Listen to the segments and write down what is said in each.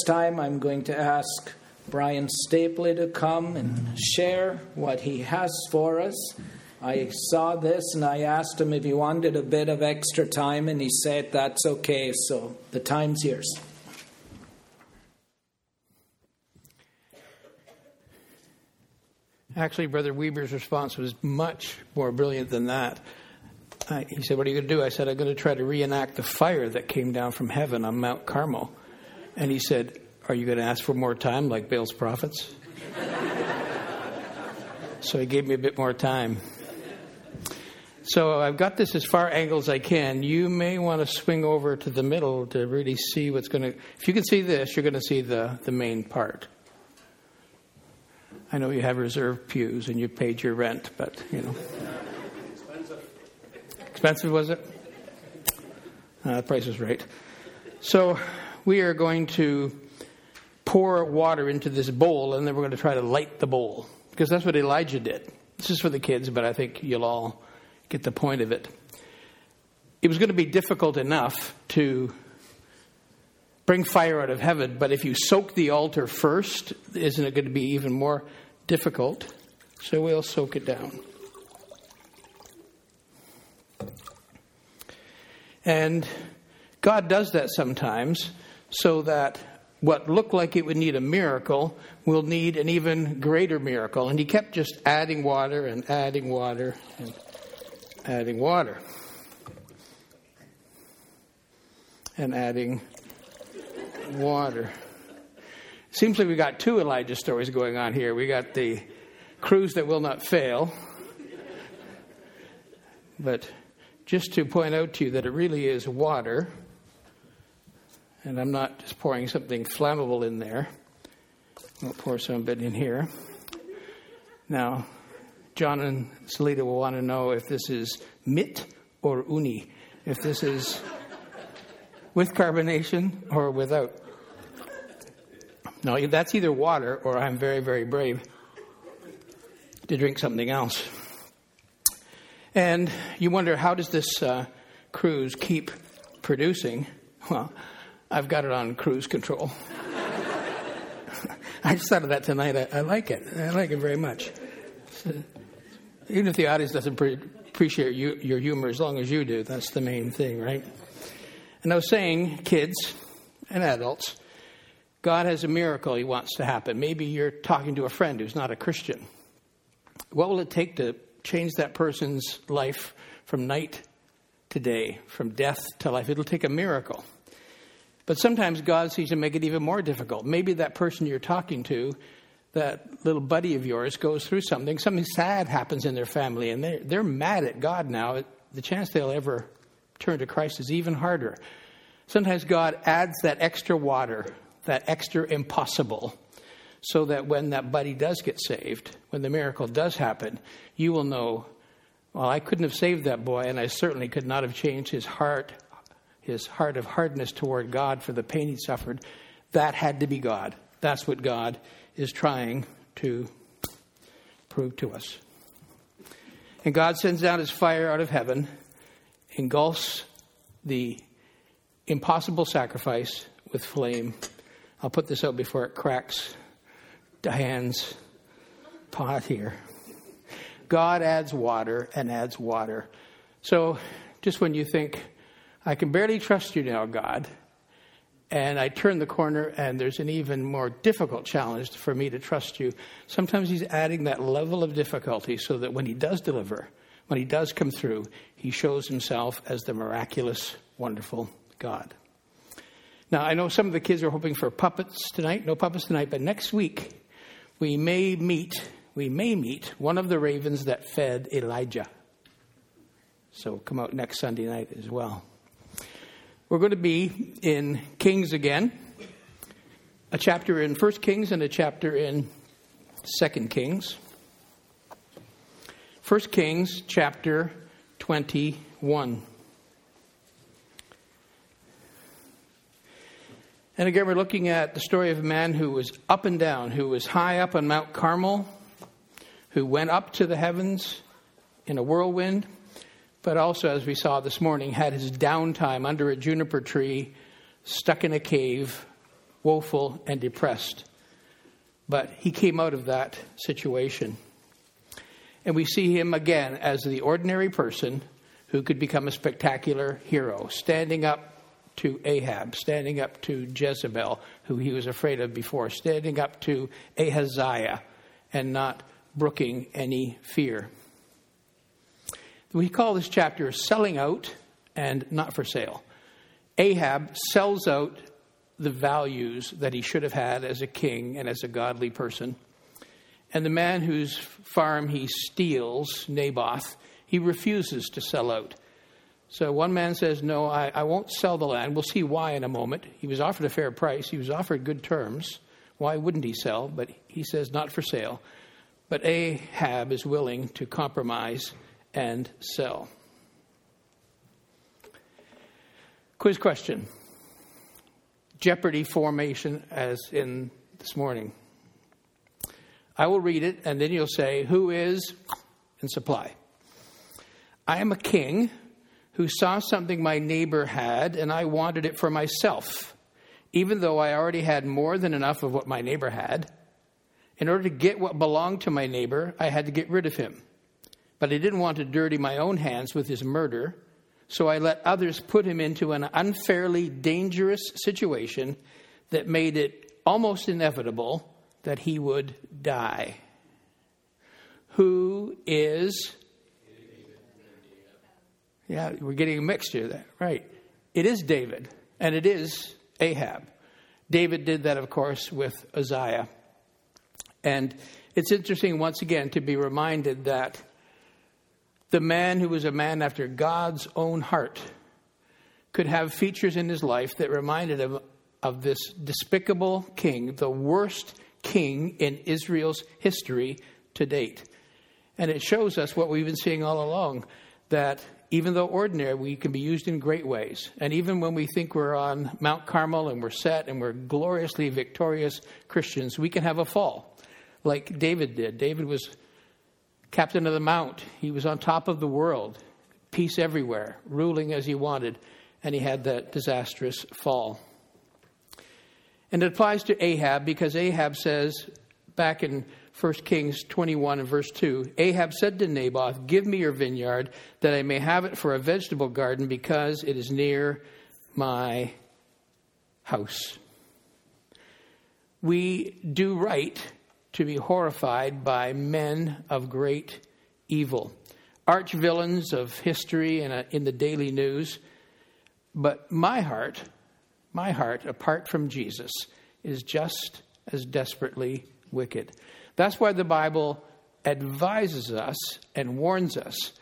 time, I'm going to ask Brian Stapley to come and share what he has for us. I saw this and I asked him if he wanted a bit of extra time, and he said that's okay, so the time's yours. Actually, Brother Weber's response was much more brilliant than that. He said, "What are you going to do?" I said, "I'm going to try to reenact the fire that came down from heaven on Mount Carmel." And he said, "Are you going to ask for more time like Baal's prophets?" So he gave me a bit more time. So I've got this as far angled as I can. You may want to swing over to the middle to really see what's going to... If you can see this, you're going to see the main part. I know you have reserved pews and you paid your rent, but, you know. Expensive, was it? The price was right. So we are going to pour water into this bowl, and then we're going to try to light the bowl, because that's what Elijah did. This is for the kids, but I think you'll all get the point of it. It was going to be difficult enough to bring fire out of heaven, but if you soak the altar first, isn't it going to be even more difficult? So we'll soak it down. And God does that sometimes so that what looked like it would need a miracle will need an even greater miracle. And he kept just adding water and adding water and adding water. And adding water. Seems like we got two Elijah stories going on here. We got the cruise that will not fail. But just to point out to you that it really is water. And I'm not just pouring something flammable in there. I'll pour some bit in here. Now, John and Salita will want to know if this is mit or uni. If this is with carbonation or without. No, that's either water or I'm very, very brave to drink something else. And you wonder, how does this cruise keep producing? Well, I've got it on cruise control. I just thought of that tonight. I like it. I like it very much. So, even if the audience doesn't appreciate your humor, as long as you do, that's the main thing, right? And I was saying, kids and adults, God has a miracle he wants to happen. Maybe you're talking to a friend who's not a Christian. What will it take to change that person's life from night to day, from death to life? It'll take a miracle. But sometimes God sees to make it even more difficult. Maybe that person you're talking to, that little buddy of yours, goes through something sad happens in their family, and they're mad at God now. The chance they'll ever turn to Christ is even harder. Sometimes God adds that extra water, that extra impossible, so that when that buddy does get saved, when the miracle does happen, you will know, well, I couldn't have saved that boy, and I certainly could not have changed his heart of hardness toward God for the pain he suffered. That had to be God. That's what God is trying to prove to us. And God sends down his fire out of heaven, engulfs the impossible sacrifice with flame. I'll put this out before it cracks Diane's pot here. God adds water and adds water. So just when you think, I can barely trust you now, God, and I turn the corner and there's an even more difficult challenge for me to trust you, sometimes he's adding that level of difficulty so that when he does deliver, when he does come through, he shows himself as the miraculous, wonderful God. Now, I know some of the kids are hoping for puppets tonight. No puppets tonight, but next week we may meet one of the ravens that fed Elijah. So come out next Sunday night as well. We're going to be in Kings again, a chapter in 1 Kings and a chapter in 2 Kings. 1 Kings chapter 21. And again, we're looking at the story of a man who was up and down, who was high up on Mount Carmel, who went up to the heavens in a whirlwind, but also, as we saw this morning, had his downtime under a juniper tree, stuck in a cave, woeful and depressed. But he came out of that situation. And we see him again as the ordinary person who could become a spectacular hero, standing up to Ahab, standing up to Jezebel, who he was afraid of before, standing up to Ahaziah, and not brooking any fear. We call this chapter Selling Out and Not for Sale. Ahab sells out the values that he should have had as a king and as a godly person. And the man whose farm he steals, Naboth, he refuses to sell out. So one man says, no, I won't sell the land. We'll see why in a moment. He was offered a fair price. He was offered good terms. Why wouldn't he sell? But he says, not for sale. But Ahab is willing to compromise and sell. Quiz question. Jeopardy formation as in this morning. I will read it, and then you'll say, who is, and supply. I am a king who saw something my neighbor had, and I wanted it for myself, even though I already had more than enough of what my neighbor had. In order to get what belonged to my neighbor, I had to get rid of him. But I didn't want to dirty my own hands with his murder, so I let others put him into an unfairly dangerous situation that made it almost inevitable that he would die. Who is... Yeah, we're getting a mixture there. Right. It is David, and it is Ahab. David did that, of course, with Uzziah. And it's interesting, once again, to be reminded that the man who was a man after God's own heart could have features in his life that reminded him of this despicable king, the worst king in Israel's history to date. And it shows us what we've been seeing all along, that even though ordinary, we can be used in great ways. And even when we think we're on Mount Carmel and we're set and we're gloriously victorious Christians, we can have a fall, like David did. David was captain of the mount. He was on top of the world, peace everywhere, ruling as he wanted, and he had that disastrous fall. And it applies to Ahab because Ahab says, back in 1 Kings 21 and verse 2, Ahab said to Naboth, give me your vineyard that I may have it for a vegetable garden because it is near my house. We do right to be horrified by men of great evil, arch villains of history and in the daily news. But my heart, apart from Jesus, is just as desperately wicked. That's why the Bible advises us and warns us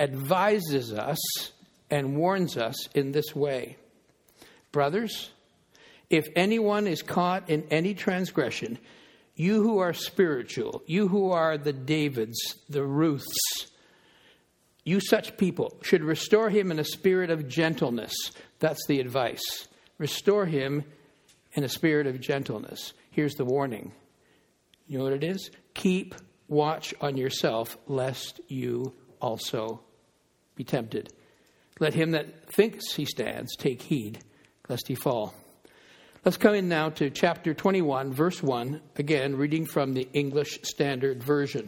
in this way. Brothers, if anyone is caught in any transgression, you who are spiritual, you who are the Davids, the Ruths, you such people should restore him in a spirit of gentleness. That's the advice. Restore him in a spirit of gentleness. Here's the warning. You know what it is? Keep watch on yourself, lest you also be tempted. Let him that thinks he stands take heed, lest he fall. Let's come in now to chapter 21, verse 1, again, reading from the English Standard Version.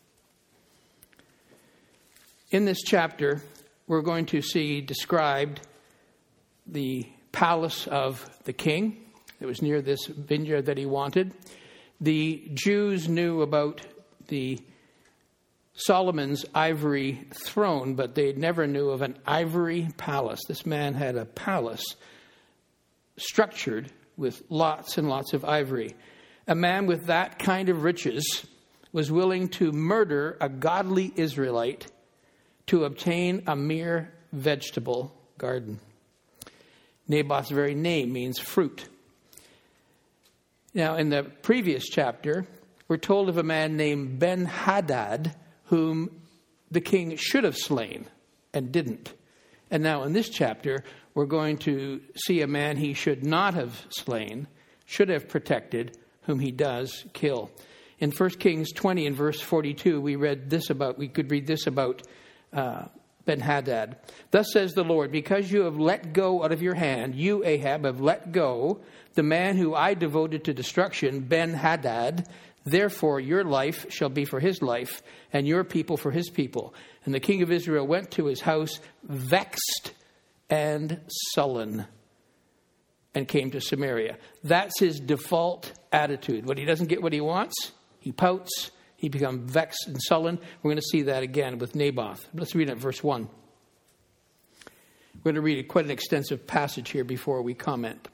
In this chapter, we're going to see described the palace of the king. It was near this vineyard that he wanted. The Jews knew about the Solomon's ivory throne, but they never knew of an ivory palace. This man had a palace structured with lots and lots of ivory. A man with that kind of riches was willing to murder a godly Israelite to obtain a mere vegetable garden. Naboth's very name means fruit. Now, in the previous chapter, we're told of a man named Ben-Hadad, whom the king should have slain and didn't. And now in this chapter, we're going to see a man he should not have slain, should have protected, whom he does kill. In 1 Kings 20 and verse 42, we could read this about Ben-Hadad. Thus says the Lord, because you have let go out of your hand, you, Ahab, have let go the man who I devoted to destruction, Ben-Hadad. Therefore your life shall be for his life, and your people for his people. And the king of Israel went to his house vexed and sullen, and came to Samaria. That's his default attitude. When he doesn't get what he wants, he pouts, he becomes vexed and sullen. We're going to see that again with Naboth. Let's read it, verse 1. We're going to read quite an extensive passage here before we comment.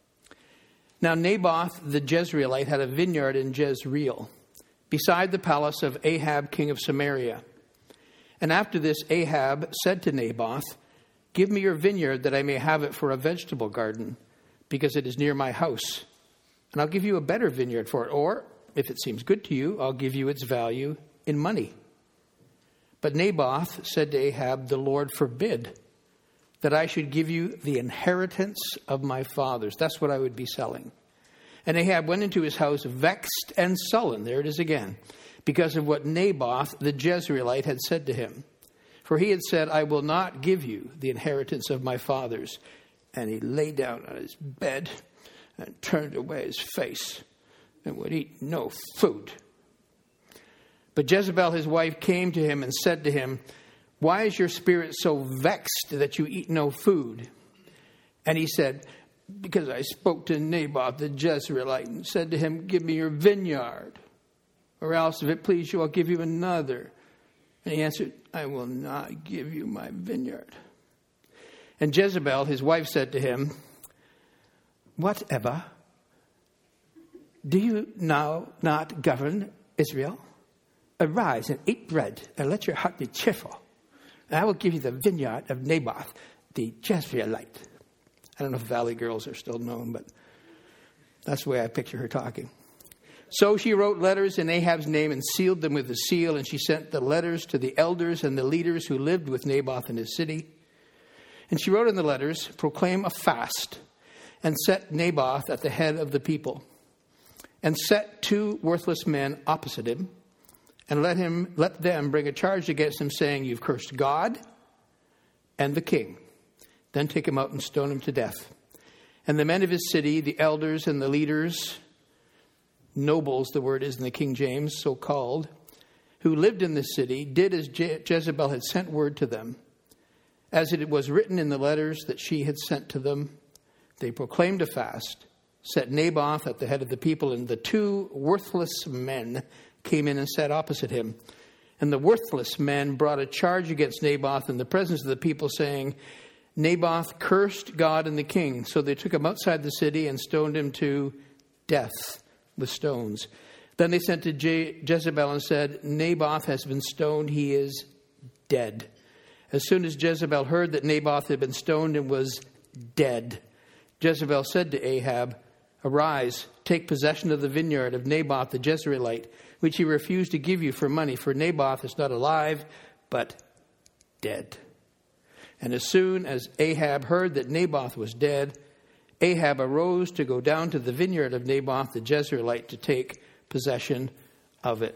Now Naboth the Jezreelite had a vineyard in Jezreel, beside the palace of Ahab king of Samaria. And after this Ahab said to Naboth, give me your vineyard that I may have it for a vegetable garden, because it is near my house. And I'll give you a better vineyard for it. Or, if it seems good to you, I'll give you its value in money. But Naboth said to Ahab, the Lord forbid that I should give you the inheritance of my fathers. That's what I would be selling. And Ahab went into his house vexed and sullen. There it is again. Because of what Naboth the Jezreelite had said to him. For he had said, I will not give you the inheritance of my fathers. And he lay down on his bed and turned away his face and would eat no food. But Jezebel, his wife, came to him and said to him, why is your spirit so vexed that you eat no food? And he said, because I spoke to Naboth the Jezreelite and said to him, give me your vineyard, or else if it please you, I'll give you another. And he answered, I will not give you my vineyard. And Jezebel, his wife, said to him, whatever? Do you now not govern Israel? Arise and eat bread, and let your heart be cheerful. And I will give you the vineyard of Naboth, the Jezreelite. I don't know if Valley Girls are still known, but that's the way I picture her talking. So she wrote letters in Ahab's name and sealed them with a seal, and she sent the letters to the elders and the leaders who lived with Naboth in his city. And she wrote in the letters, proclaim a fast, and set Naboth at the head of the people, and set 2 worthless men opposite him, and let them bring a charge against him, saying, you've cursed God and the king. Then take him out and stone him to death. And the men of his city, the elders and the leaders, nobles, the word is in the King James, so called, who lived in the city, did as Jezebel had sent word to them. As it was written in the letters that she had sent to them, they proclaimed a fast, set Naboth at the head of the people, and the 2 worthless men came in and sat opposite him. And the worthless men brought a charge against Naboth in the presence of the people, saying, Naboth cursed God and the king. So they took him outside the city and stoned him to death with stones. Then they sent to Jezebel and said, Naboth has been stoned, he is dead. As soon as Jezebel heard that Naboth had been stoned and was dead, Jezebel said to Ahab, arise, take possession of the vineyard of Naboth the Jezreelite, which he refused to give you for money, for Naboth is not alive, but dead. And as soon as Ahab heard that Naboth was dead, Ahab arose to go down to the vineyard of Naboth the Jezreelite to take possession of it.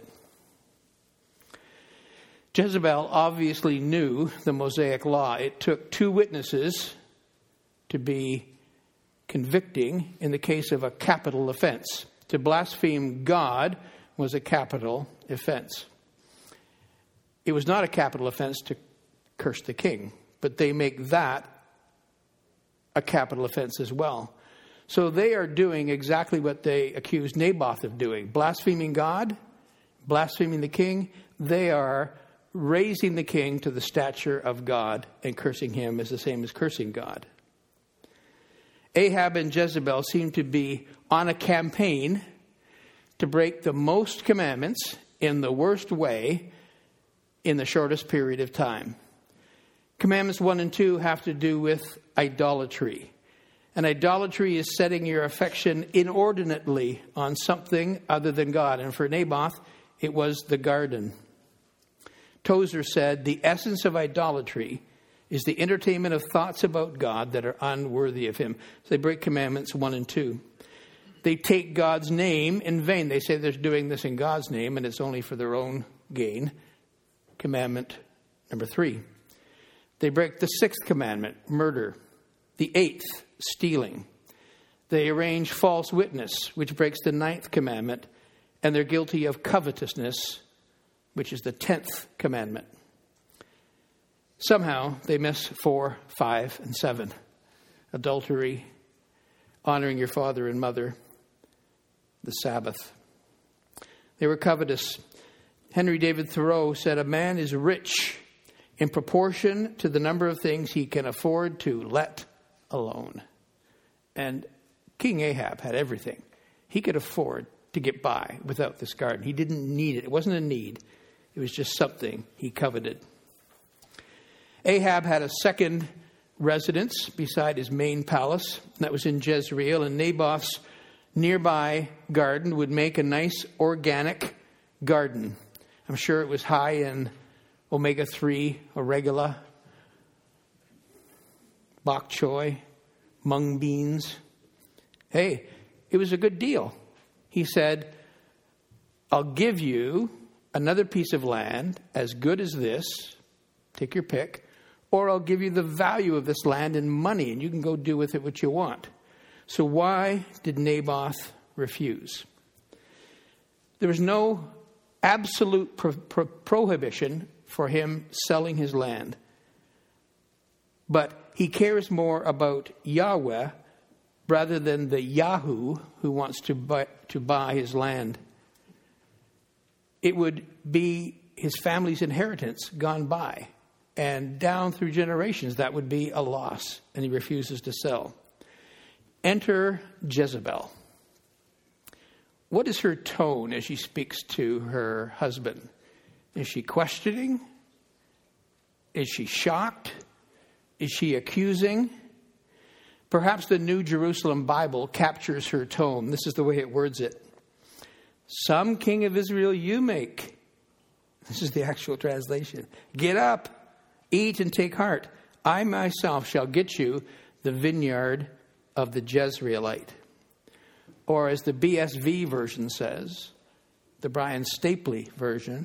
Jezebel obviously knew the Mosaic law. It took 2 witnesses to be convicting in the case of a capital offense. To blaspheme God was a capital offense. It was not a capital offense to curse the king, but they make that a capital offense as well. So they are doing exactly what they accused Naboth of doing. Blaspheming God, blaspheming the king. They are raising the king to the stature of God, and cursing him is the same as cursing God. Ahab and Jezebel seem to be on a campaign to break the most commandments in the worst way in the shortest period of time. Commandments 1 and 2 have to do with idolatry. And idolatry is setting your affection inordinately on something other than God. And for Naboth, it was the garden. Tozer said, the essence of idolatry is the entertainment of thoughts about God that are unworthy of him. So they break commandments 1 and 2. They take God's name in vain. They say they're doing this in God's name, and it's only for their own gain. Commandment number 3. They break the 6th commandment, murder. The 8th, stealing. They arrange false witness, which breaks the 9th commandment. And they're guilty of covetousness, which is the 10th commandment. Somehow they miss 4, 5, and 7. Adultery, honoring your father and mother, the Sabbath. They were covetous. Henry David Thoreau said, a man is rich in proportion to the number of things he can afford to let alone. And King Ahab had everything. He could afford to get by without this garden. He didn't need it. It wasn't a need. It was just something he coveted. Ahab had a second residence beside his main palace. That was in Jezreel. And Naboth's nearby garden would make a nice organic garden. I'm sure it was high in omega-3, arugula, bok choy, mung beans. Hey, it was a good deal. He said, I'll give you another piece of land as good as this, take your pick, or I'll give you the value of this land in money, and you can go do with it what you want. So why did Naboth refuse? There was no absolute prohibition for him selling his land. But he cares more about Yahweh rather than the Yahoo who wants to buy his land. It would be his family's inheritance gone by. And down through generations, that would be a loss. And he refuses to sell. Enter Jezebel. What is her tone as she speaks to her husband? Is she questioning? Is she shocked? Is she accusing? Perhaps the New Jerusalem Bible captures her tone. This is the way it words it. Some king of Israel you make. This is the actual translation. Get up, eat and take heart. I myself shall get you the vineyard of the Jezreelite. Or as the BSV version says, the Brian Stapley version,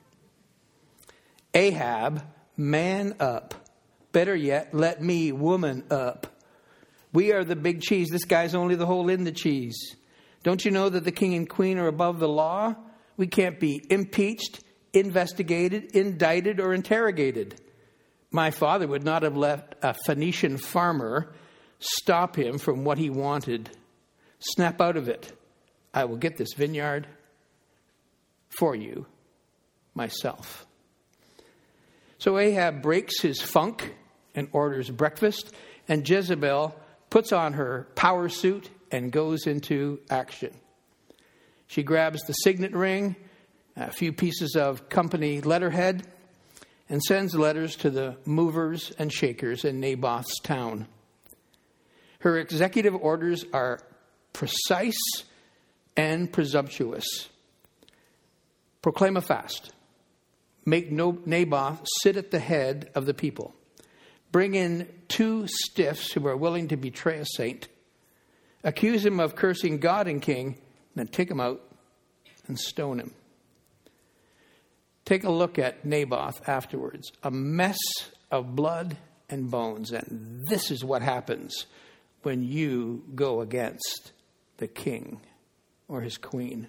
Ahab, man up. Better yet, let me, woman, up. We are the big cheese. This guy's only the hole in the cheese. Don't you know that the king and queen are above the law? We can't be impeached, investigated, indicted, or interrogated. My father would not have let a Phoenician farmer stop him from what he wanted. Snap out of it. I will get this vineyard for you myself. So Ahab breaks his funk and orders breakfast, and Jezebel puts on her power suit and goes into action. She grabs the signet ring, a few pieces of company letterhead, and sends letters to the movers and shakers in Naboth's town. Her executive orders are precise and presumptuous. Proclaim a fast. Make Naboth sit at the head of the people. Bring in 2 stiffs who are willing to betray a saint. Accuse him of cursing God and king. Then take him out and stone him. Take a look at Naboth afterwards. A mess of blood and bones. And this is what happens when you go against the king or his queen.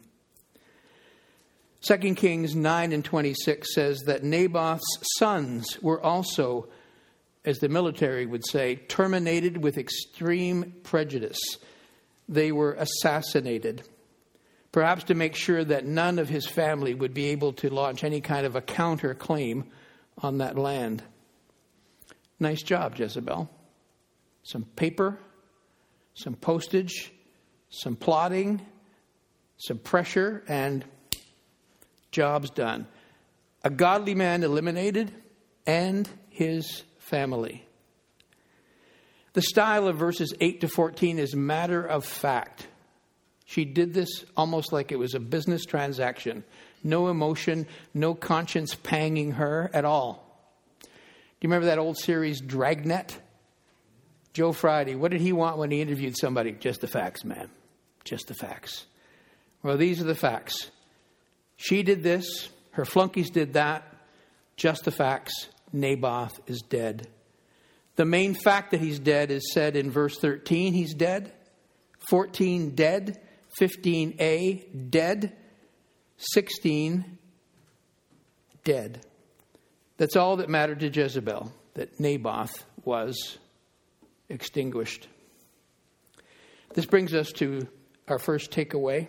2 Kings 9:26 says that Naboth's sons were also, as the military would say, terminated with extreme prejudice. They were assassinated, perhaps to make sure that none of his family would be able to launch any kind of a counterclaim on that land. Nice job, Jezebel. Some paper, some postage, some plotting, some pressure, and job's done. A godly man eliminated, and his family. The style of verses 8 to 14 is matter of fact. She did this almost like it was a business transaction. No emotion, no conscience panging her at all. Do you remember that old series, Dragnet? Joe Friday, what did he want when he interviewed somebody? Just the facts, man. Just the facts. Well, these are the facts. She did this. Her flunkies did that. Just the facts. Naboth is dead. The main fact that he's dead is said in verse 13, he's dead. 14, dead. 15a, dead. 16, dead. That's all that mattered to Jezebel, that Naboth was extinguished. This brings us to our first takeaway.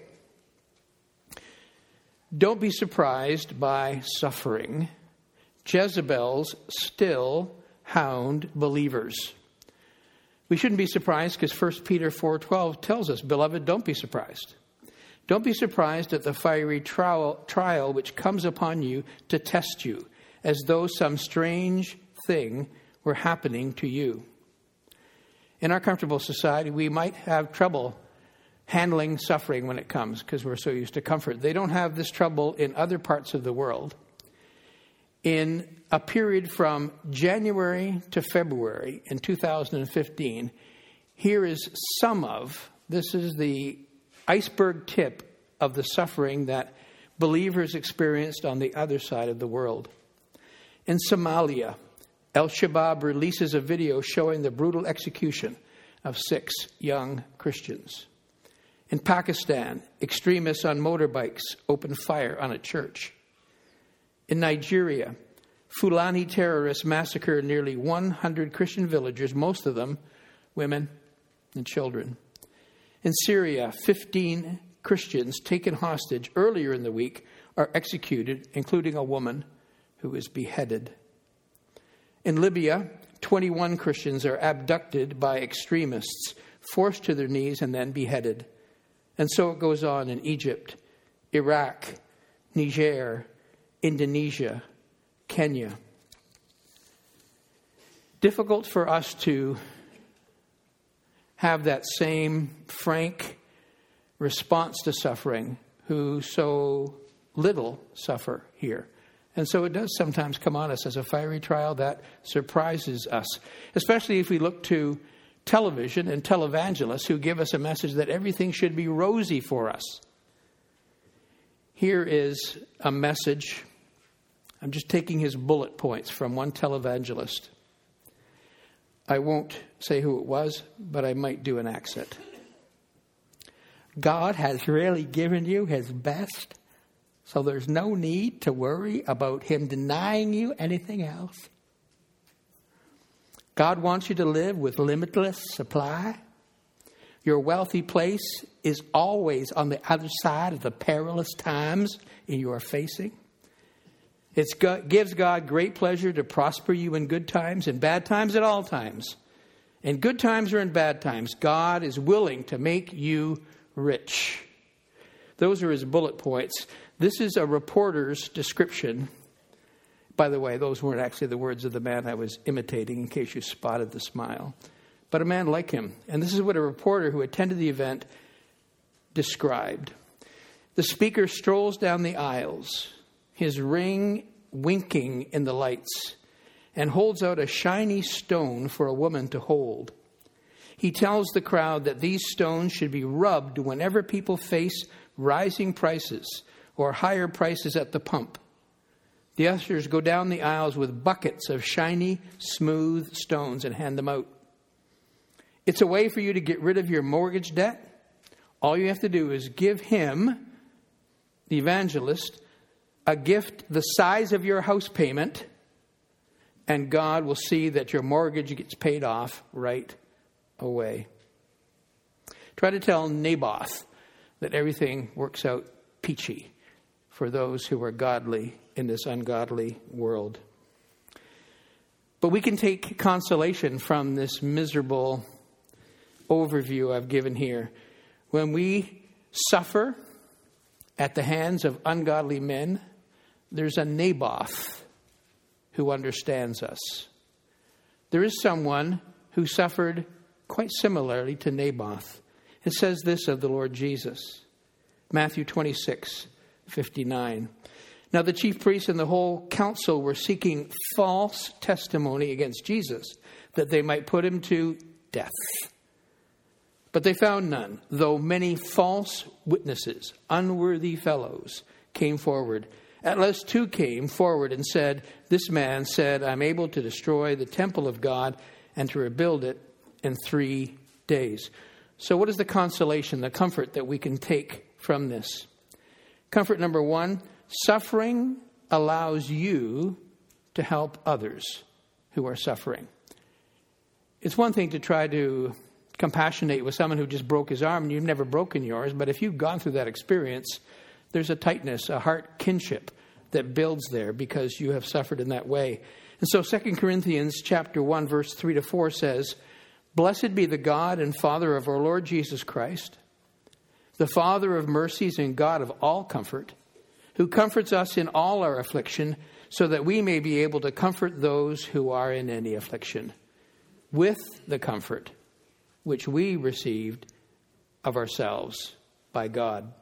Don't be surprised by suffering. Jezebels still hound believers. We shouldn't be surprised because 1 Peter 4:12 tells us, beloved, don't be surprised. Don't be surprised at the fiery trial which comes upon you to test you, as though some strange thing were happening to you. In our comfortable society, we might have trouble handling suffering when it comes because we're so used to comfort. They don't have this trouble in other parts of the world. In a period from January to February in 2015, here is this is the iceberg tip of the suffering that believers experienced on the other side of the world. In Somalia, Al-Shabaab releases a video showing the brutal execution of 6 young Christians. In Pakistan, extremists on motorbikes opened fire on a church. In Nigeria, Fulani terrorists massacred nearly 100 Christian villagers, most of them women and children. In Syria, 15 Christians taken hostage earlier in the week are executed, including a woman who is beheaded. In Libya, 21 Christians are abducted by extremists, forced to their knees and then beheaded. And so it goes on in Egypt, Iraq, Niger, Indonesia, Kenya. Difficult for us to have that same frank response to suffering who so little suffer here. And so it does sometimes come on us as a fiery trial that surprises us, especially if we look to television and televangelists who give us a message that everything should be rosy for us. Here is a message. I'm just taking his bullet points from one televangelist. I won't say who it was, but I might do an accent. God has really given you his best, so there's no need to worry about him denying you anything else. God wants you to live with limitless supply. Your wealthy place is always on the other side of the perilous times you are facing. It gives God great pleasure to prosper you in good times, in bad times, at all times. In good times or in bad times, God is willing to make you rich. Those are his bullet points. This is a reporter's description. By the way, those weren't actually the words of the man I was imitating, in case you spotted the smile. But a man like him. And this is what a reporter who attended the event described. The speaker strolls down the aisles, his ring winking in the lights, and holds out a shiny stone for a woman to hold. He tells the crowd that these stones should be rubbed whenever people face rising prices or higher prices at the pump. The ushers go down the aisles with buckets of shiny, smooth stones and hand them out. It's a way for you to get rid of your mortgage debt. All you have to do is give him, the evangelist, a gift the size of your house payment, and God will see that your mortgage gets paid off right away. Try to tell Naboth that everything works out peachy for those who are godly in this ungodly world. But we can take consolation from this miserable overview I've given here. When we suffer at the hands of ungodly men, there's a Naboth who understands us. There is someone who suffered quite similarly to Naboth. It says this of the Lord Jesus, Matthew 26:59. Now the chief priests and the whole council were seeking false testimony against Jesus, that they might put him to death. But they found none, though many false witnesses, unworthy fellows, came forward. At last 2 came forward and said, "This man said, I'm able to destroy the temple of God and to rebuild it in 3 days." So what is the consolation, the comfort that we can take from this? Comfort number 1, suffering allows you to help others who are suffering. It's one thing to try to compassionate with someone who just broke his arm and you've never broken yours, but if you've gone through that experience, there's a tightness, a heart kinship that builds there because you have suffered in that way. And so 2 Corinthians chapter 1, verse 3 to 4 says, "Blessed be the God and Father of our Lord Jesus Christ, the Father of mercies and God of all comfort, who comforts us in all our affliction, so that we may be able to comfort those who are in any affliction, with the comfort which we received of ourselves by God."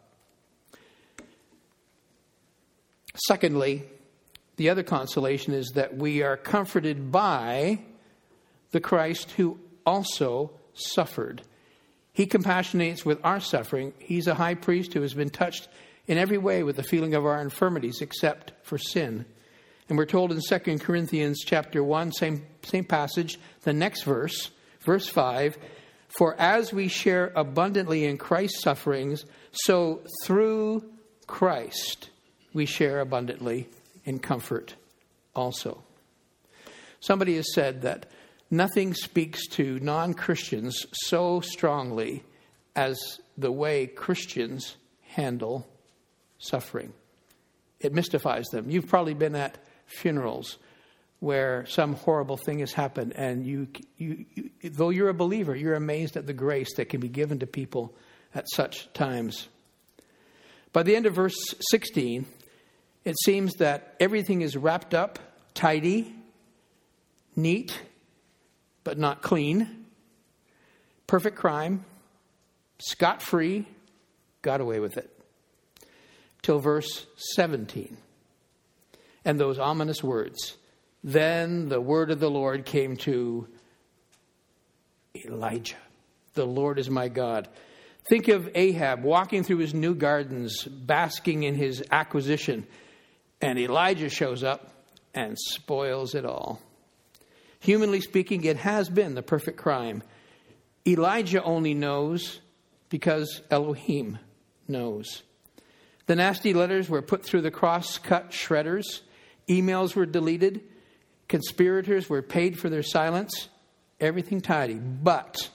Secondly, the other consolation is that we are comforted by the Christ who also suffered. He compassionates with our suffering. He's a high priest who has been touched in every way with the feeling of our infirmities except for sin. And we're told in 2 Corinthians chapter 1, same passage, the next verse, verse 5, "For as we share abundantly in Christ's sufferings, so through Christ we share abundantly in comfort also." Somebody has said that nothing speaks to non-Christians so strongly as the way Christians handle suffering. It mystifies them. You've probably been at funerals where some horrible thing has happened, and you though you're a believer, you're amazed at the grace that can be given to people at such times. By the end of verse 16, it seems that everything is wrapped up, tidy, neat, but not clean. Perfect crime, scot-free, got away with it. Till verse 17. And those ominous words, "Then the word of the Lord came to Elijah. The Lord is my God." Think of Ahab walking through his new gardens, basking in his acquisition. And Elijah shows up and spoils it all. Humanly speaking, it has been the perfect crime. Elijah only knows because Elohim knows. The nasty letters were put through the cross-cut shredders. Emails were deleted. Conspirators were paid for their silence. Everything tidy. But,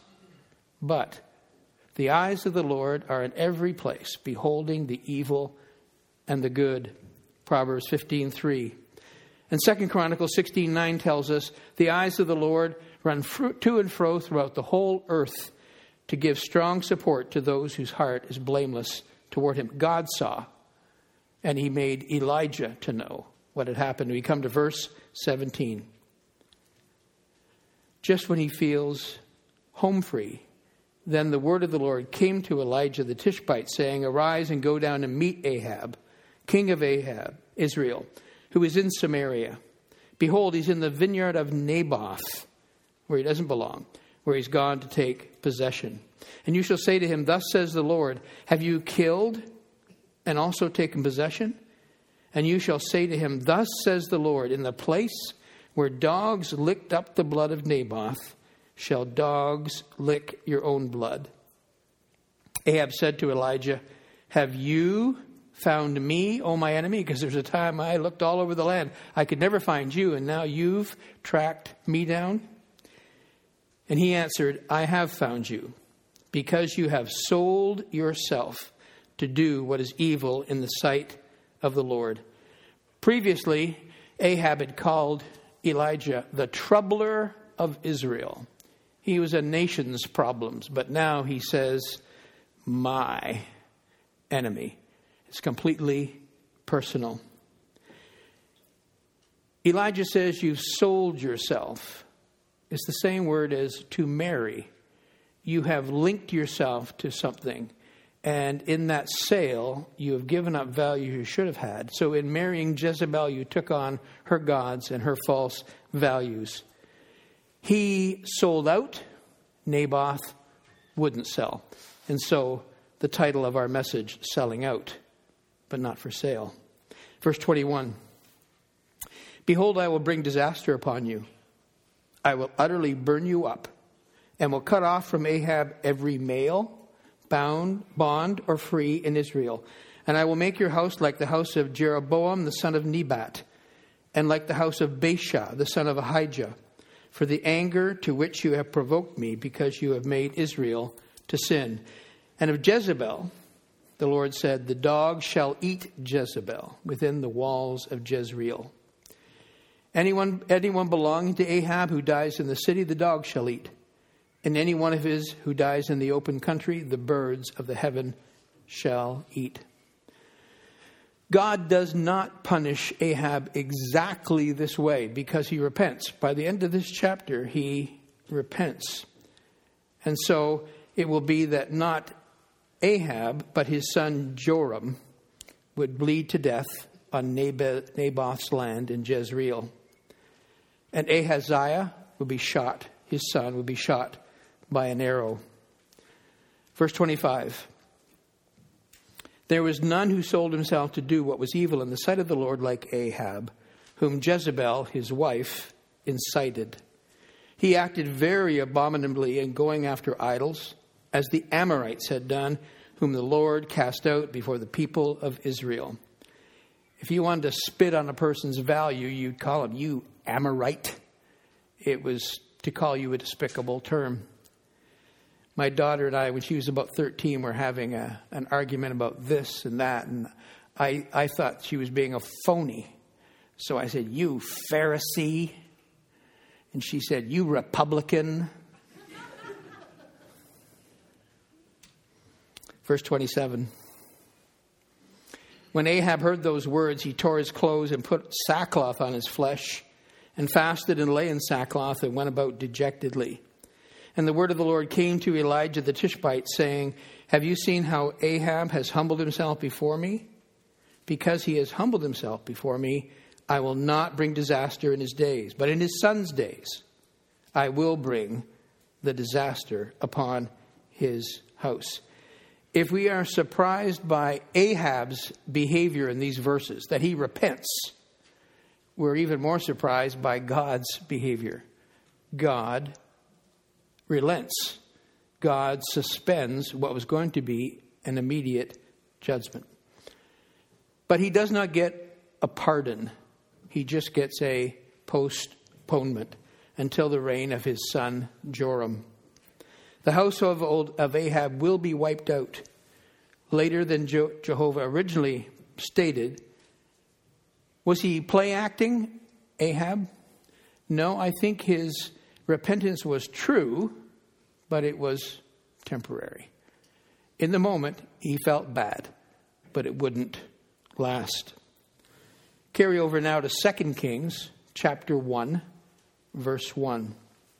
the eyes of the Lord are in every place, beholding the evil and the good. Proverbs 15:3. And 2 Chronicles 16:9 tells us, "The eyes of the Lord run to and fro throughout the whole earth to give strong support to those whose heart is blameless toward him." God saw, and he made Elijah to know what had happened. We come to verse 17. Just when he feels home free, then the word of the Lord came to Elijah the Tishbite, saying, "Arise and go down and meet Ahab, king of Israel, who is in Samaria. Behold, he's in the vineyard of Naboth, where he doesn't belong, where he's gone to take possession. And you shall say to him, 'Thus says the Lord, have you killed and also taken possession?' And you shall say to him, 'Thus says the Lord, in the place where dogs licked up the blood of Naboth, shall dogs lick your own blood.'" Ahab said to Elijah, "Have you found me, O my enemy? Because there's a time I looked all over the land. I could never find you, and now you've tracked me down." And he answered, "I have found you, because you have sold yourself to do what is evil in the sight of the Lord." Previously, Ahab had called Elijah the troubler of Israel. He was a nation's problems, but now he says, my enemy. It's completely personal. Elijah says you've sold yourself. It's the same word as to marry. You have linked yourself to something. And in that sale, you have given up value you should have had. So in marrying Jezebel, you took on her gods and her false values. He sold out. Naboth wouldn't sell. And so the title of our message, Selling Out, but not for sale. Verse 21. Behold, I will bring disaster upon you. I will utterly burn you up, and will cut off from Ahab every male, bond, or free in Israel. And I will make your house like the house of Jeroboam the son of Nebat, and like the house of Baasha the son of Ahijah, for the anger to which you have provoked me, because you have made Israel to sin. And of Jezebel, the Lord said, the dog shall eat Jezebel within the walls of Jezreel. Anyone belonging to Ahab who dies in the city, the dog shall eat. And any one of his who dies in the open country, the birds of the heaven shall eat. God does not punish Ahab exactly this way because he repents. By the end of this chapter, he repents. And so it will be that not Ahab, but his son Joram would bleed to death on Naboth's land in Jezreel. And Ahaziah would be shot, his son would be shot by an arrow. Verse 25. There was none who sold himself to do what was evil in the sight of the Lord like Ahab, whom Jezebel, his wife, incited. He acted very abominably in going after idols, as the Amorites had done, whom the Lord cast out before the people of Israel. If you wanted to spit on a person's value, you'd call him, you Amorite. It was to call you a despicable term. My daughter and I, when she was about 13, were having an argument about this and that, and I thought she was being a phony. So I said, you Pharisee. And she said, you Republican. Verse 27. When Ahab heard those words, he tore his clothes and put sackcloth on his flesh, and fasted and lay in sackcloth and went about dejectedly. And the word of the Lord came to Elijah the Tishbite, saying, have you seen how Ahab has humbled himself before me? Because he has humbled himself before me, I will not bring disaster in his days, but in his son's days I will bring the disaster upon his house. If we are surprised by Ahab's behavior in these verses, that he repents, we're even more surprised by God's behavior. God relents. God suspends what was going to be an immediate judgment. But he does not get a pardon. He just gets a postponement until the reign of his son Joram. The household of Ahab will be wiped out later than Jehovah originally stated. Was he play acting, Ahab? No, I think his repentance was true, but it was temporary. In the moment, he felt bad, but it wouldn't last. Carry over now to 2 Kings chapter 1, verse 1.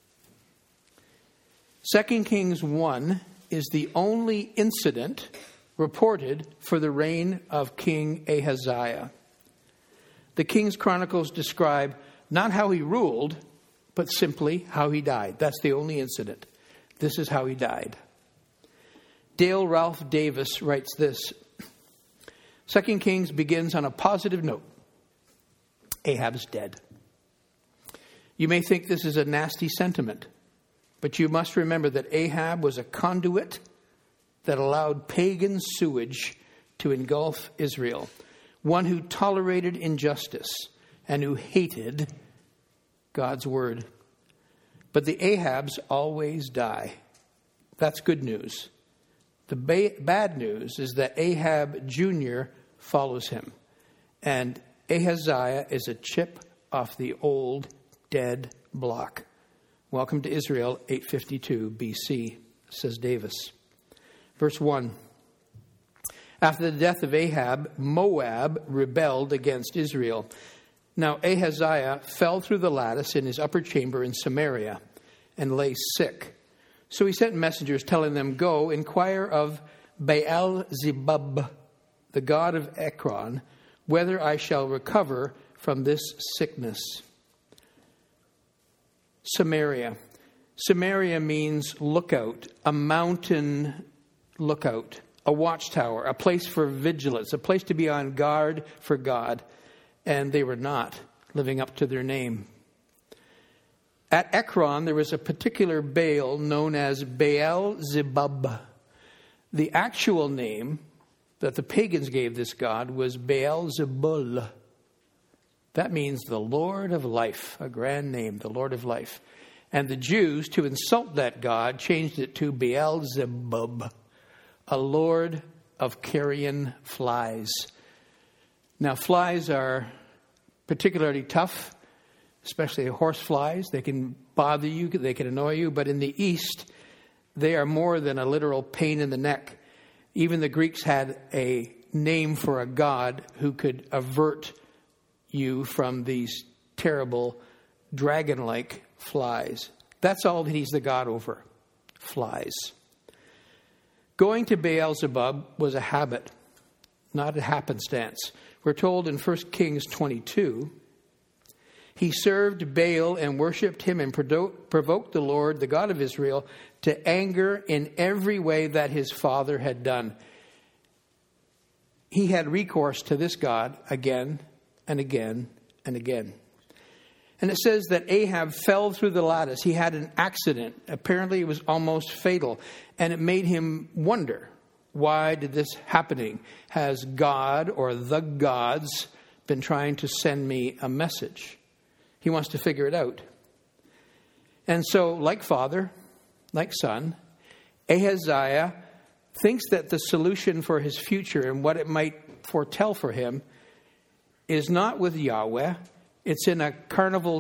2 Kings 1 is the only incident reported for the reign of King Ahaziah. The King's Chronicles describe not how he ruled, but simply how he died. That's the only incident. This is how he died. Dale Ralph Davis writes this. 2 Kings begins on a positive note. Ahab's dead. You may think this is a nasty sentiment, but you must remember that Ahab was a conduit that allowed pagan sewage to engulf Israel, one who tolerated injustice and who hated God's word. But the Ahabs always die. That's good news. The bad news is that Ahab Jr. follows him, and Ahaziah is a chip off the old dead block. Welcome to Israel, 852 BC, says Davis. Verse 1. After the death of Ahab, Moab rebelled against Israel. Now Ahaziah fell through the lattice in his upper chamber in Samaria and lay sick. So he sent messengers telling them, go, inquire of Baal-zebub, the god of Ekron, whether I shall recover from this sickness. Samaria. Samaria means lookout, a mountain lookout, a watchtower, a place for vigilance, a place to be on guard for God. And they were not living up to their name. At Ekron, there was a particular Baal known as Baal-zebub. The actual name that the pagans gave this god was Baal-zebul. That means the Lord of Life, a grand name, the Lord of Life. And the Jews, to insult that god, changed it to Beelzebub, a lord of carrion flies. Now, flies are particularly tough, especially horse flies. They can bother you, they can annoy you, but in the East, they are more than a literal pain in the neck. Even the Greeks had a name for a god who could avert you from these terrible dragon-like flies. That's all that he's the god over, flies. Going to Beelzebub was a habit, not a happenstance. We're told in 1 Kings 22, he served Baal and worshipped him and provoked the Lord, the God of Israel, to anger in every way that his father had done. He had recourse to this God again and again and again. And it says that Ahab fell through the lattice. He had an accident. Apparently it was almost fatal. And it made him wonder, why did this happening? Has God or the gods been trying to send me a message? He wants to figure it out. And so, like father, like son, Ahaziah thinks that the solution for his future and what it might foretell for him is not with Yahweh. It's in a carnival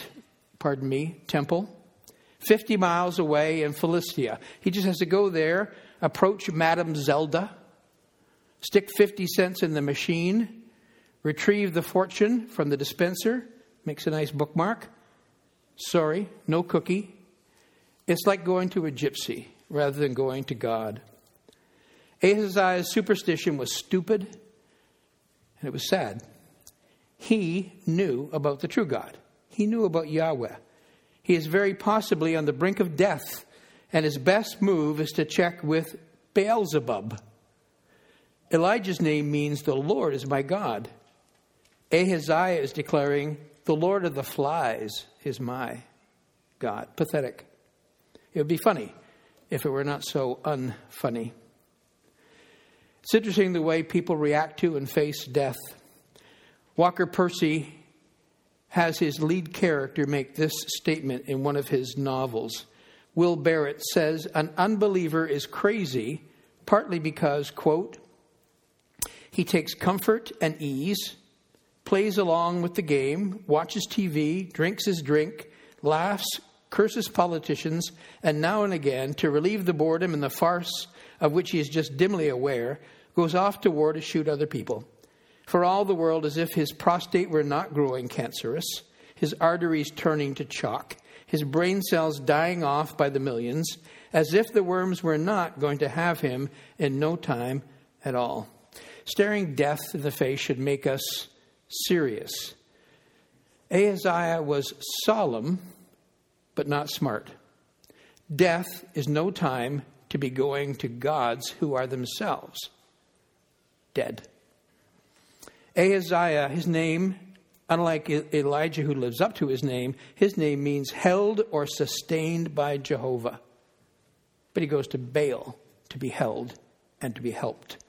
temple, 50 miles away in Philistia. He just has to go there, approach Madame Zelda, stick 50 cents in the machine, retrieve the fortune from the dispenser, makes a nice bookmark. Sorry, no cookie. It's like going to a gypsy rather than going to God. Ahaziah's superstition was stupid, and it was sad. He knew about the true God. He knew about Yahweh. He is very possibly on the brink of death, and his best move is to check with Beelzebub. Elijah's name means the Lord is my God. Ahaziah is declaring the Lord of the flies is my God. Pathetic. It would be funny if it were not so unfunny. It's interesting the way people react to and face death. Walker Percy has his lead character make this statement in one of his novels. Will Barrett says, an unbeliever is crazy, partly because, quote, he takes comfort and ease, plays along with the game, watches TV, drinks his drink, laughs, curses politicians, and now and again, to relieve the boredom and the farce of which he is just dimly aware, goes off to war to shoot other people. For all the world as if his prostate were not growing cancerous, his arteries turning to chalk, his brain cells dying off by the millions, as if the worms were not going to have him in no time at all. Staring death in the face should make us serious. Ahaziah was solemn, but not smart. Death is no time to be going to gods who are themselves dead. Ahaziah, his name, unlike Elijah who lives up to his name means held or sustained by Jehovah. But he goes to Baal to be held and to be helped.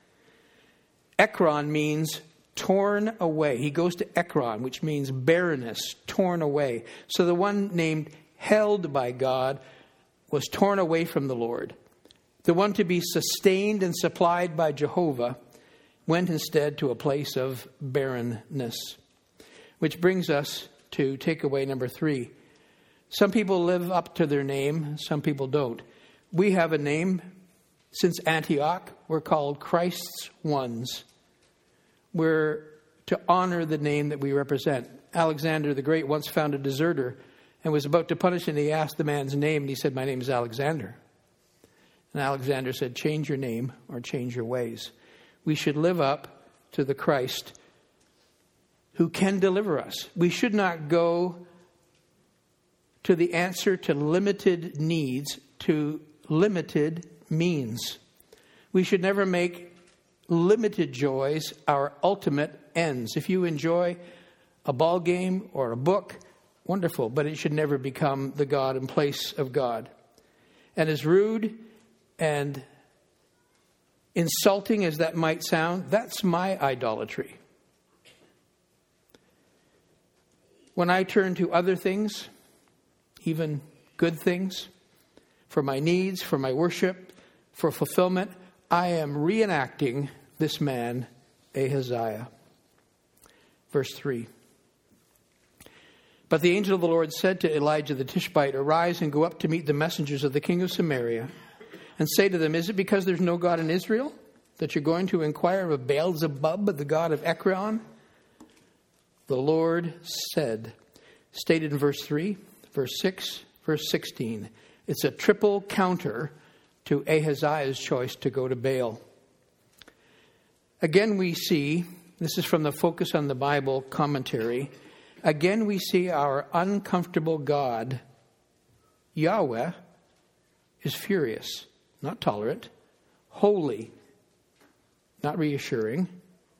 Ekron means torn away. He goes to Ekron, which means barrenness, torn away. So the one named held by God was torn away from the Lord. The one to be sustained and supplied by Jehovah went instead to a place of barrenness. Which brings us to takeaway number 3. Some people live up to their name, some people don't. We have a name. Since Antioch, we're called Christ's ones. We're to honor the name that we represent. Alexander the Great once found a deserter and was about to punish him. He asked the man's name, and he said, "My name is Alexander." And Alexander said, "Change your name or change your ways." We should live up to the Christ who can deliver us. We should not go to the answer to limited needs, to limited means. We should never make limited joys our ultimate ends. If you enjoy a ball game or a book, wonderful, but it should never become the God in place of God. And as rude and insulting as that might sound, that's my idolatry. When I turn to other things, even good things, for my needs, for my worship, for fulfillment, I am reenacting this man, Ahaziah. Verse 3. But the angel of the Lord said to Elijah the Tishbite, "Arise and go up to meet the messengers of the king of Samaria, and say to them, is it because there's no God in Israel that you're going to inquire of Beelzebub, the god of Ekron?" The Lord said, stated in verse 3, verse 6, verse 16. It's a triple counter to Ahaziah's choice to go to Baal. Again we see, this is from the Focus on the Bible commentary, again we see our uncomfortable God, Yahweh, is furious, not tolerant, holy, not reassuring,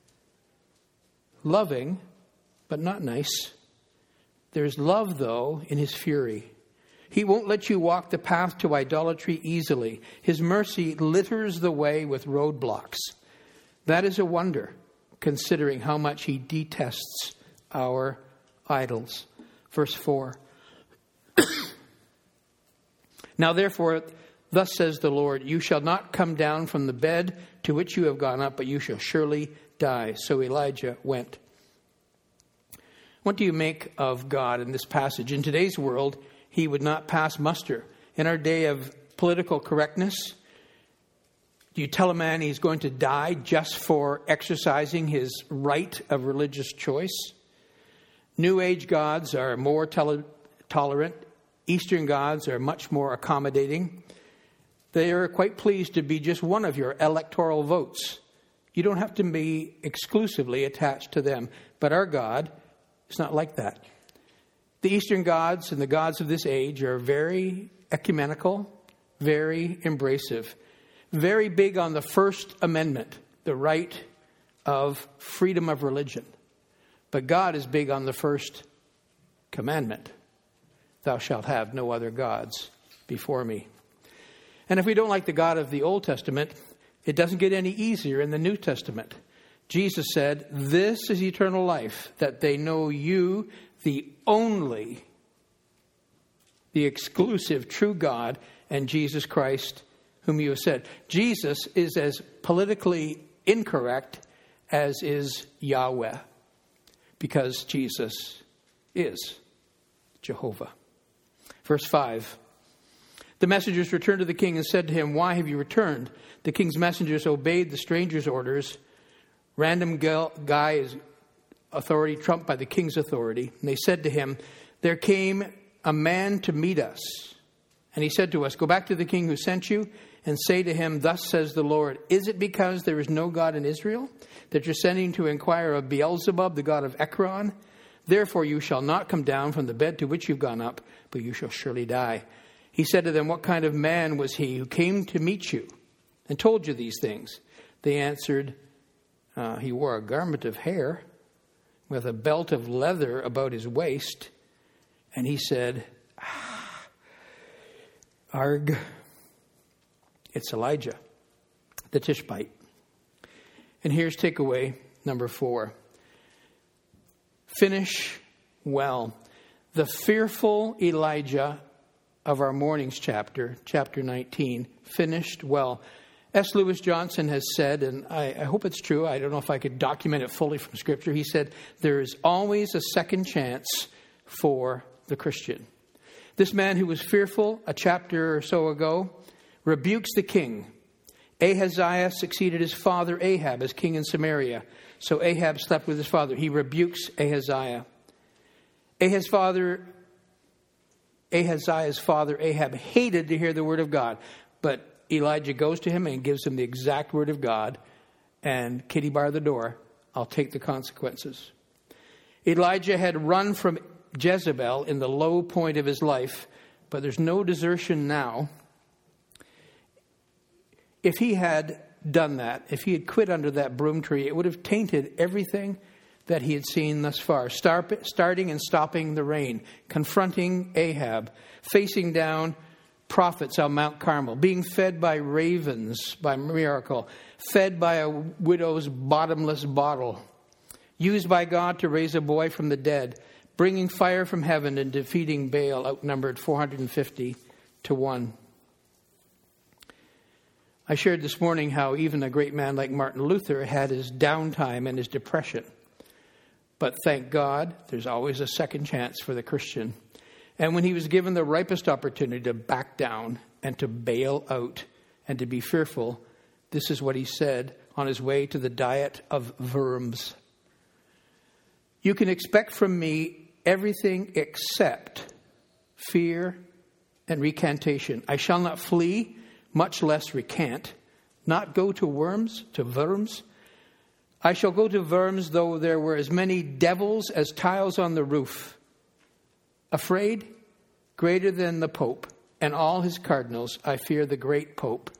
loving, but not nice. There's love, though, in his fury. He won't let you walk the path to idolatry easily. His mercy litters the way with roadblocks. That is a wonder, considering how much he detests our idols. Verse 4. Now therefore, thus says the Lord, you shall not come down from the bed to which you have gone up, but you shall surely die. So Elijah went. What do you make of God in this passage? In today's world, he would not pass muster. In our day of political correctness, do you tell a man he's going to die just for exercising his right of religious choice? New Age gods are more tolerant. Eastern gods are much more accommodating. They are quite pleased to be just one of your electoral votes. You don't have to be exclusively attached to them. But our God is not like that. The Eastern gods and the gods of this age are very ecumenical, very embracive, very big on the First Amendment, the right of freedom of religion. But God is big on the first commandment. Thou shalt have no other gods before me. And if we don't like the God of the Old Testament, it doesn't get any easier in the New Testament. Jesus said, this is eternal life, that they know you, the only, the exclusive true God, and Jesus Christ, whom you have said. Jesus is as politically incorrect as is Yahweh, because Jesus is Jehovah. Verse 5. The messengers returned to the king and said to him, why have you returned? The king's messengers obeyed the stranger's orders. Random guy is authority trumped by the king's authority. And they said to him, there came a man to meet us. And he said to us, go back to the king who sent you and say to him, thus says the Lord, is it because there is no God in Israel that you're sending to inquire of Beelzebub, the god of Ekron? Therefore you shall not come down from the bed to which you've gone up, but you shall surely die. He said to them, what kind of man was he who came to meet you and told you these things? They answered, he wore a garment of hair with a belt of leather about his waist. And he said, Arg, it's Elijah, the Tishbite. And here's takeaway number 4. Finish well. The fearful Elijah of our morning's chapter 19, finished well. S. Lewis Johnson has said, and I hope it's true, I don't know if I could document it fully from Scripture, he said, there is always a second chance for the Christian. This man who was fearful a chapter or so ago rebukes the king. Ahaziah succeeded his father Ahab as king in Samaria. So Ahab slept with his father. He rebukes Ahaziah. Ahaziah's father Ahab hated to hear the word of God. But Elijah goes to him and gives him the exact word of God. And kitty bar the door, I'll take the consequences. Elijah had run from Jezebel in the low point of his life. But there's no desertion now. If he had done that, if he had quit under that broom tree, it would have tainted everything that he had seen thus far. Starting and stopping the rain, confronting Ahab, facing down prophets on Mount Carmel, being fed by ravens by miracle, fed by a widow's bottomless bottle, used by God to raise a boy from the dead, bringing fire from heaven and defeating Baal, outnumbered 450 to 1. I shared this morning how even a great man like Martin Luther had his downtime and his depression. But thank God, there's always a second chance for the Christian. And when he was given the ripest opportunity to back down and to bail out and to be fearful, this is what he said on his way to the diet of worms. You can expect from me everything except fear and recantation. I shall not flee, much less recant, not go to worms. I shall go to worms, though there were as many devils as tiles on the roof. Afraid, greater than the Pope and all his cardinals, I fear the great Pope,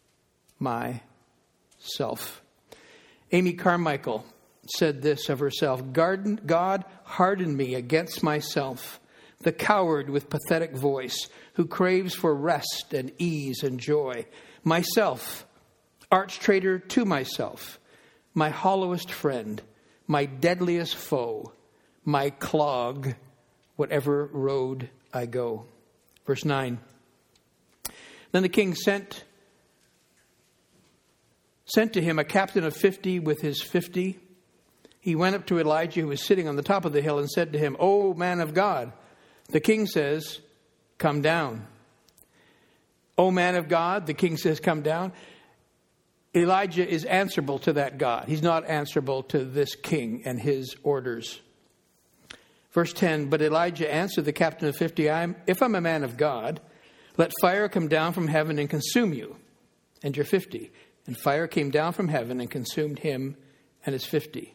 myself. Amy Carmichael said this of herself: God hardened me against myself, the coward with pathetic voice, who craves for rest and ease and joy. Myself, arch traitor to myself, my hollowest friend, my deadliest foe, my clog, whatever road I go. Verse 9. Then the king sent to him a captain of 50 with his 50. He went up to Elijah, who was sitting on the top of the hill, and said to him, "O man of God, the king says, come down." O man of God, the king says, come down. Elijah is answerable to that God. He's not answerable to this king and his orders. Verse 10, but Elijah answered the captain of 50, if I'm a man of God, let fire come down from heaven and consume you and your 50. And fire came down from heaven and consumed him and his 50.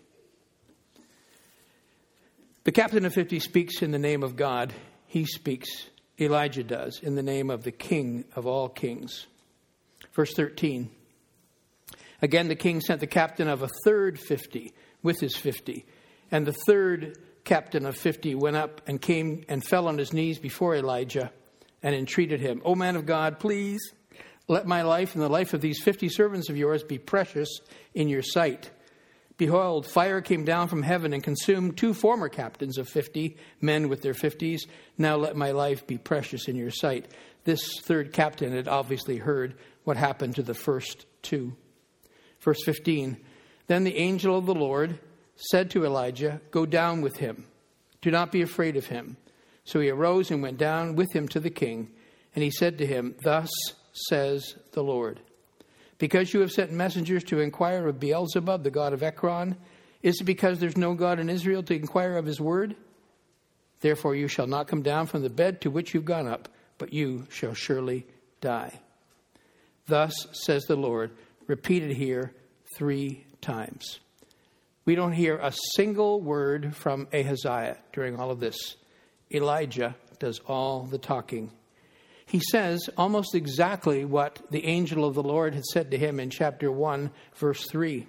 The captain of 50 speaks in the name of God. He speaks, Elijah does, in the name of the King of all kings. Verse 13. Again, the king sent the captain of a third 50 with his 50. And the third captain of 50 went up and came and fell on his knees before Elijah and entreated him, O man of God, please let my life and the life of these 50 servants of yours be precious in your sight. Behold, fire came down from heaven and consumed 2 former captains of 50, men with their 50s. Now let my life be precious in your sight. This third captain had obviously heard what happened to the first 2. Verse 15, then the angel of the Lord said to Elijah, go down with him. Do not be afraid of him. So he arose and went down with him to the king. And he said to him, thus says the Lord, because you have sent messengers to inquire of Beelzebub, the god of Ekron, is it because there's no God in Israel to inquire of his word? Therefore you shall not come down from the bed to which you've gone up, but you shall surely die. Thus says the Lord, repeated here 3 times. We don't hear a single word from Ahaziah during all of this. Elijah does all the talking. He says almost exactly what the angel of the Lord had said to him in chapter 1, verse 3.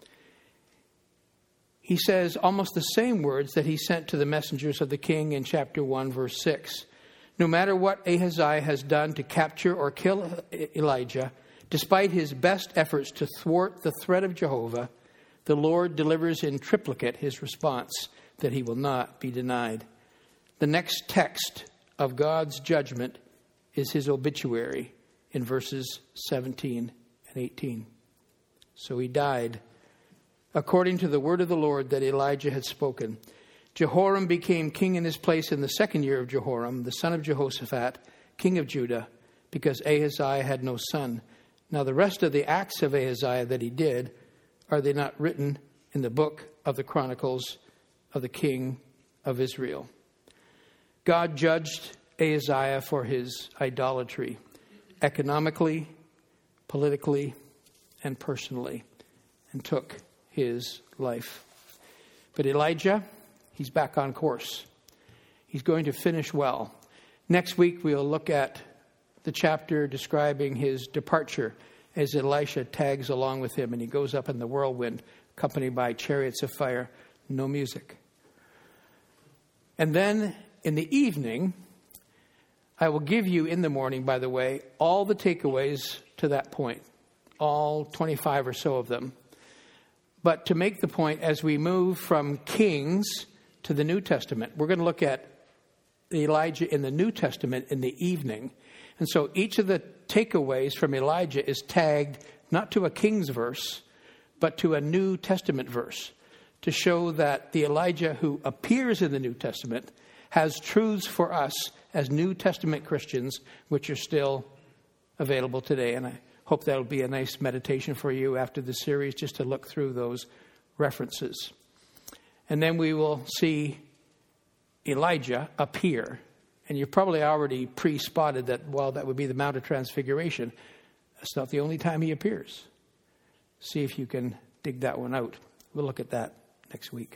He says almost the same words that he sent to the messengers of the king in chapter 1, verse 6. No matter what Ahaziah has done to capture or kill Elijah, despite his best efforts to thwart the threat of Jehovah, the Lord delivers in triplicate his response that he will not be denied. The next text of God's judgment is his obituary in verses 17 and 18. So he died according to the word of the Lord that Elijah had spoken. Jehoram became king in his place in the 2nd year of Jehoram, the son of Jehoshaphat, king of Judah, because Ahaziah had no son. Now the rest of the acts of Ahaziah that he did, are they not written in the book of the Chronicles of the king of Israel? God judged Ahaziah for his idolatry, economically, politically, and personally, and took his life. But Elijah, he's back on course. He's going to finish well. Next week, we'll look at the chapter describing his departure as Elisha tags along with him and he goes up in the whirlwind, accompanied by chariots of fire, no music. And then in the evening, I will give you in the morning, by the way, all the takeaways to that point, all 25 or so of them. But to make the point, as we move from Kings to the New Testament, we're going to look at Elijah in the New Testament in the evening. And so each of the takeaways from Elijah is tagged not to a King's verse, but to a New Testament verse, to show that the Elijah who appears in the New Testament has truths for us as New Testament Christians, which are still available today. And I hope that'll be a nice meditation for you after the series, just to look through those references. And then we will see Elijah appear. And you've probably already pre-spotted that, well, that would be the Mount of Transfiguration. That's not the only time he appears. See if you can dig that one out. We'll look at that next week.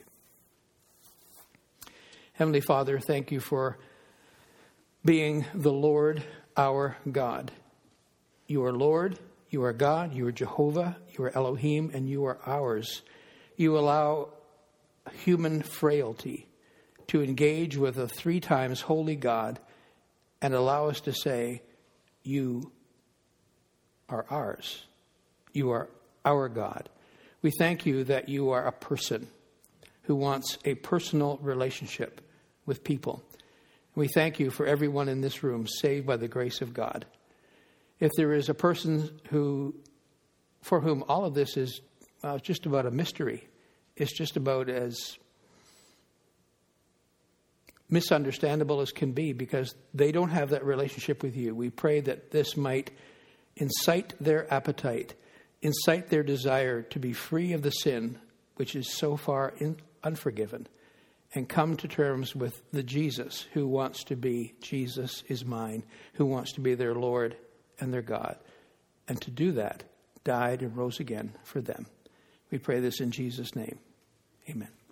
Heavenly Father, thank you for being the Lord, our God. You are Lord, you are God, you are Jehovah, you are Elohim, and you are ours. You allow human frailty to engage with a 3 times holy God and allow us to say, you are ours. You are our God. We thank you that you are a person who wants a personal relationship with people. We thank you for everyone in this room saved by the grace of God. If there is a person for whom all of this is just about a mystery, it's just about as misunderstandable as can be because they don't have that relationship with you, we pray that this might incite their appetite, incite their desire to be free of the sin which is so far unforgiven, and come to terms with the Jesus who wants to be Jesus is mine, who wants to be their Lord and their God. And to do that, died and rose again for them. We pray this in Jesus' name. Amen.